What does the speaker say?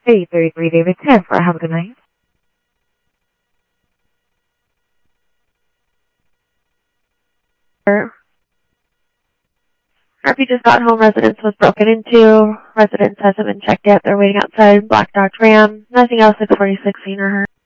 833 David 10 for have a good night. RP just got home. Residence was broken into. Residence hasn't been checked yet. They're waiting outside. Black Dodge Ram. Nothing else. 646 seen or heard.